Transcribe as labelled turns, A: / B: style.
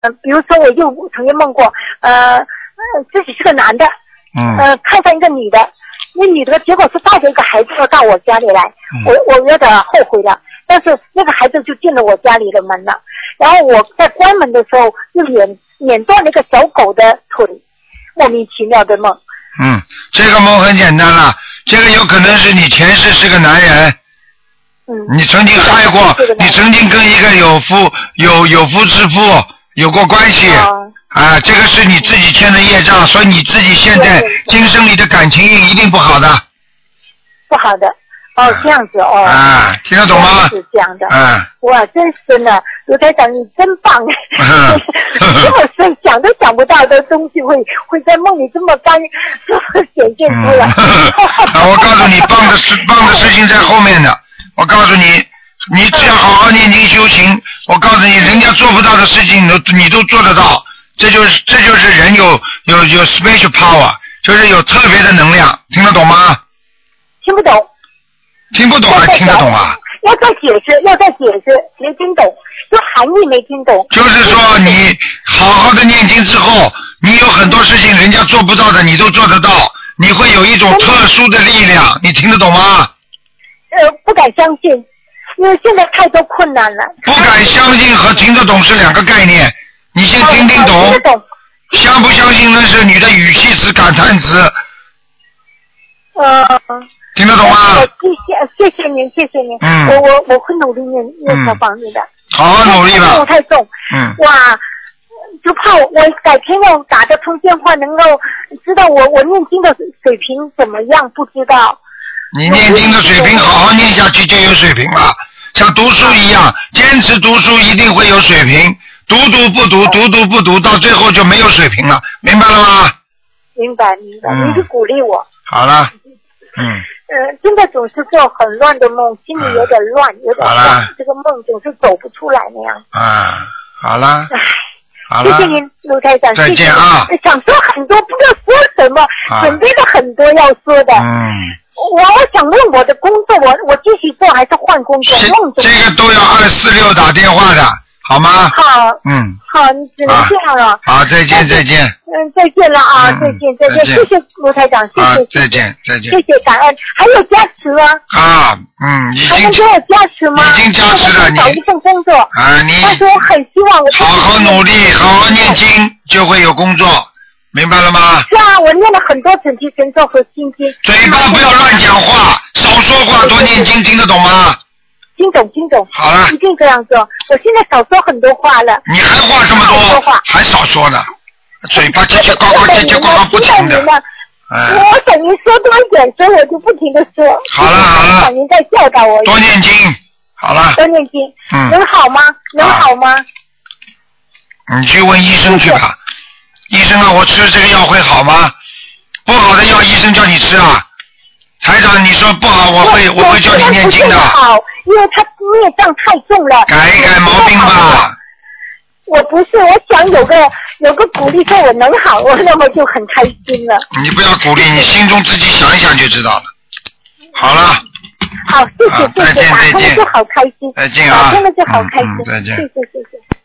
A: 比如说我就曾经梦过，自己是个男的，看上一个女的，那女的结果是带着一个孩子要到我家里来，我有点后悔了，但是那个孩子就进了我家里的门了，然后我在关门的时候就碾断了一个小狗的腿，莫名其妙的梦。
B: 这个梦很简单了，这个有可能是你前世是个男人，你曾经害过，你曾经跟一个有夫之妇有过关系，这个是你自己欠的业障，所以你自己现在今生里的感情运一定不好的。不好的。
A: 这样子
B: 听得懂吗？
A: 是这样的。哇，真是呢，卢台长你真棒！这么深想都想不到的东西会在梦里这么显现出来。
B: 我告诉你，棒的事情在后面的。我告诉你，你只要好好念经修行，我告诉你，人家做不到的事情你都做得到。这就是人有 special power， 就是有特别的能量，听得懂吗？
A: 听不懂。
B: 听不懂还听得懂啊？
A: 要再解释，没听懂，就含义没听懂。
B: 就是说你好好的念经之后，你有很多事情人家做不到的，你都做得到，你会有一种特殊的力量，你听得懂吗？
A: 不敢相信，因为现在太多困难了。
B: 不敢相信和听得懂是两个概念，你先听懂。
A: 听得懂。
B: 相不相信那是你的语气词、感叹词。听得懂吗？
A: 谢谢您。我会努力念小房子的。
B: 好好努力吧。
A: 任务太重。哇，就怕我改天要打得通电话，能够知道我念经的水平怎么样？不知道。
B: 你念经的水平好好念下去就有水平了，像读书一样，坚持读书一定会有水平。读不读，到最后就没有水平了，明白了吗？
A: 明白。你是鼓励我。
B: 好了。
A: 真的总是做很乱的梦，心里有点乱，这个梦总是走不出来那样。
B: 好了。
A: 谢谢您，卢台长。
B: 再见啊！
A: 想说很多，不知道说什么，准备了很多要说的。我想问我的工作，我继续做还是换工作？
B: 这个都要246打电话的，好吗？
A: 好。好，你只能这样了。
B: 好，再见。再见
A: 了啊！再见，谢谢卢台长，谢谢。
B: 再见。
A: 谢谢感恩，还有加持吗？
B: 已经。
A: 还能给我加持吗？
B: 已经加持了，你。
A: 找一份工作。但是我很希望我。
B: 好好努力，好好念经，就会有工作，明白了吗？
A: 是啊，我念了很多准提神咒和心经。
B: 嘴巴不要乱讲话，少说话，多念经，听得懂吗？
A: 听懂。
B: 好了。
A: 一定这样做。我现在少说很多话了。
B: 你还话这么多？还少说呢。嘴巴叽叽呱呱不停的。
A: 我等于说多一点，所以我就不停的说。
B: 好了。
A: 想您在教导我。
B: 多念经。好了。
A: 多念经。能好吗？
B: 你去问医生去吧。医生啊，我吃这个药会好吗？不好的药医生叫你吃啊。台长，你说不好，我会叫你念经的。
A: 好，因为他孽障太重了。
B: 改毛病吧。
A: 我不是，我想有个鼓励说我能好，我那么就很开心了。
B: 你不要鼓励，你心中自己想一想就知道了。好了。
A: 好，谢谢。
B: 再见。
A: 打通了就好开心。
B: 再见啊。
A: 打通了就好开心。
B: 再见。
A: 谢谢。